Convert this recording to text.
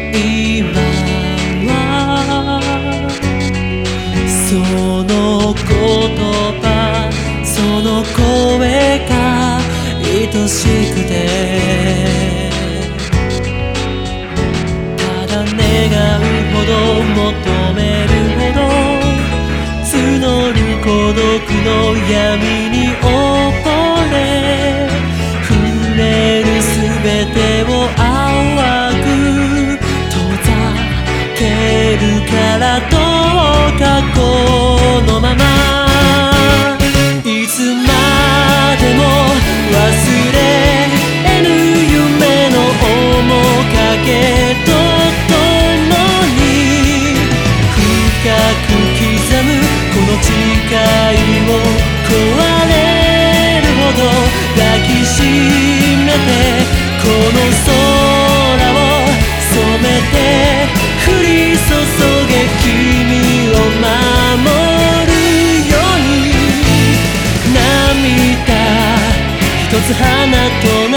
今はその言葉、その声が愛しくて、ただ願うほど求めるほど募る孤独の闇に溺れ、触れるすべてを淡く遠ざけるからどうかこのままいつまでも忘れぬ夢の面影とともに深く刻むこの誓いを壊れるほど抱きしめて、この空を染めて降り注げ君を守るように、涙一つ放とう